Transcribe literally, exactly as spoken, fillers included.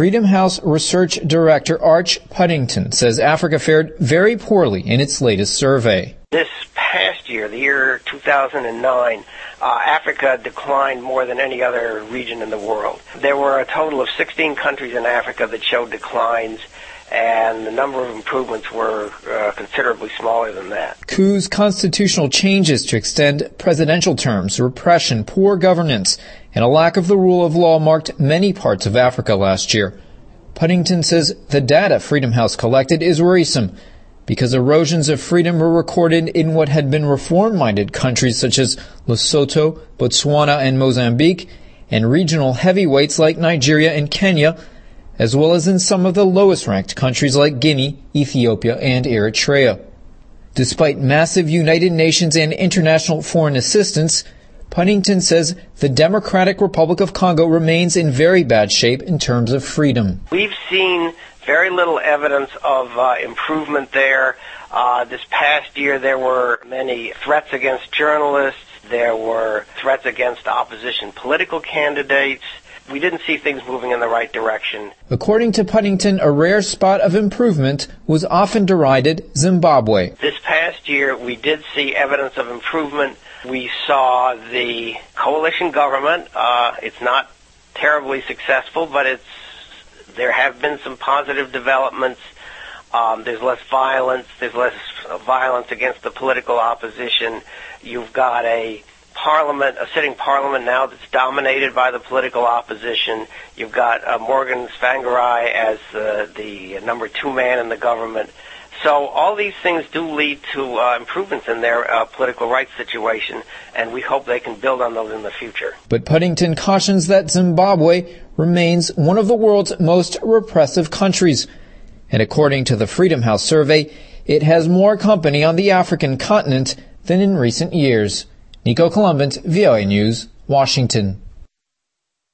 Freedom House Research Director Arch Puddington says Africa fared very poorly in its latest survey. This past year, the year two thousand nine, uh, Africa declined more than any other region in the world. There were a total of sixteen countries in Africa that showed declines, and the number of improvements were uh, considerably smaller than that. Coups, constitutional changes to extend presidential terms, repression, poor governance, and a lack of the rule of law marked many parts of Africa last year. Puddington says the data Freedom House collected is worrisome because erosions of freedom were recorded in what had been reform-minded countries such as Lesotho, Botswana, and Mozambique, and regional heavyweights like Nigeria and Kenya, as well as in some of the lowest-ranked countries like Guinea, Ethiopia, and Eritrea. Despite massive United Nations and international foreign assistance, Puddington says the Democratic Republic of Congo remains in very bad shape in terms of freedom. We've seen very little evidence of uh, improvement there. Uh, this past year there were many threats against journalists. There were threats against opposition political candidates. We didn't see things moving in the right direction. According to Puddington, a rare spot of improvement was often derided Zimbabwe. This past year we did see evidence of improvement. We saw the coalition government. Uh, it's not terribly successful, but it's there have been some positive developments. Um, there's less violence. There's less violence against the political opposition. You've got a parliament, a sitting parliament now that's dominated by the political opposition. You've got uh, Morgan Tsvangirai as uh, the number two man in the government. So all these things do lead to uh, improvements in their uh, political rights situation, and we hope they can build on those in the future. But Puddington cautions that Zimbabwe remains one of the world's most repressive countries. And according to the Freedom House survey, it has more company on the African continent than in recent years. Nico Columbant, V O A News, Washington.